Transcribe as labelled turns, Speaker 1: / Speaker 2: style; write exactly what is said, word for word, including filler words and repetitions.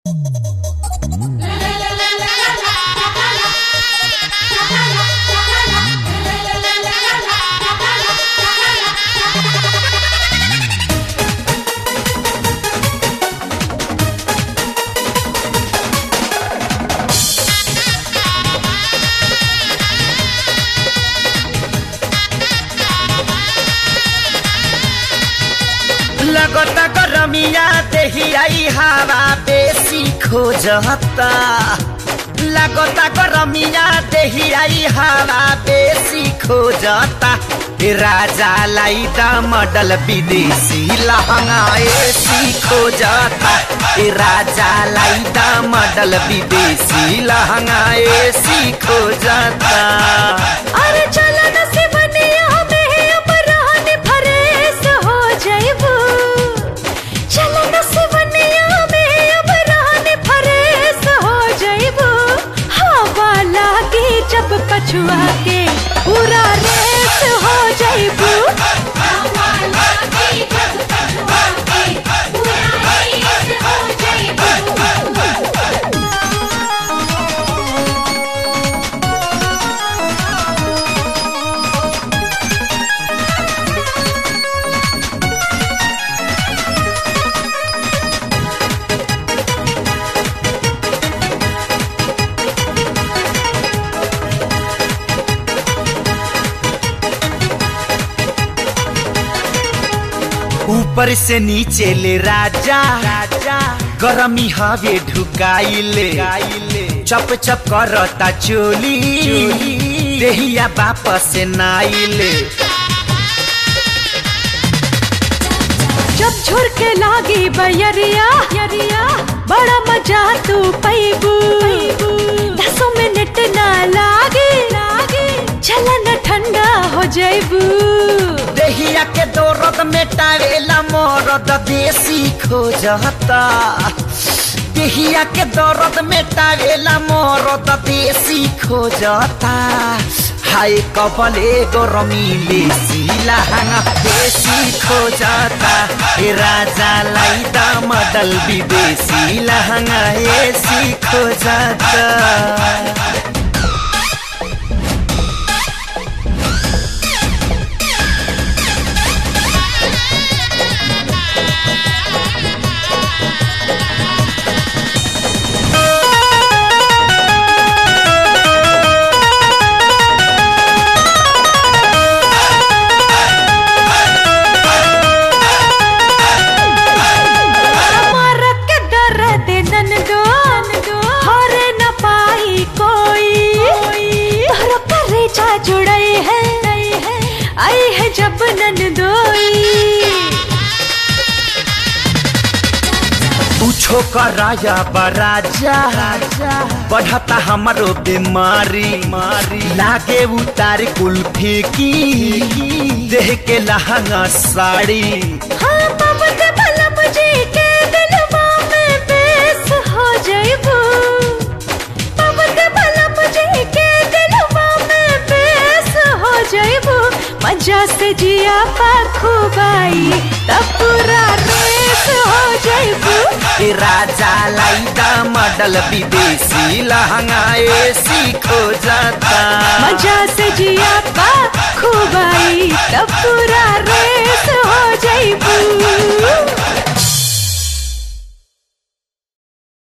Speaker 1: लगता गरमिया देही आई हवा बेसी खोजता। लगता गरमिया देही आई हवा बेसी खोजता। राजा लाई दा मॉडल विदेशी लहंगा एसी खोजता। राजा लाई दा मॉडल विदेशी लहंगा एसी खोजता।
Speaker 2: अरे चलो न से बनिया में अब रहने फरेस हो जाइबू। चलो न से बनिया में अब रहने फरेस हो जाइबू। हवा लागे जब पछुआ के पूरा रेस हो जाइबू। हवा लागे जब पछुआ के पूरा रेस हो जाइबू।
Speaker 1: ऊपर से नीचे ले राजा राजा गरमी हवे ढुकाइले चप चप करता चोली देहिया वापस नाइले।
Speaker 2: जब झुरके लागी बयरिया यरिया बड़ा मजा तू पैबू। दसों मिनट ना लागे लागे चला न ठंडा हो जाइबू।
Speaker 1: देहिया के दौरद में टावेला मोरद देसी खोजता। देहिया के दौरद में टावेला मोरद देसी खोजता। हाय कबले गरमीले लहंगा देसी खोजता। राजा लाई दा मॉडल विदेशी लहंगा एसी खोजता। जुड़ई है आई है जब नंदोई। पूछो कराया बराजा बढ़ता हमारो बीमारी मारी लागे उतार कुल्फी की देह के लहंगा साड़ी।
Speaker 2: हाँ बाबा भला मुझे के दिलवा में बेस हो जाइबू। बाबा भला मुझे के दिलवा में बेस हो जाइबू। मजा से जिया पाखुबाई तब पूरा रेस हो जाइबू।
Speaker 1: राजा लाई दा मॉडल विदेशी लहंगा एसी खोजता।
Speaker 2: मजा से जिया पाखुबाई तब पूरा रेस हो जाइबू।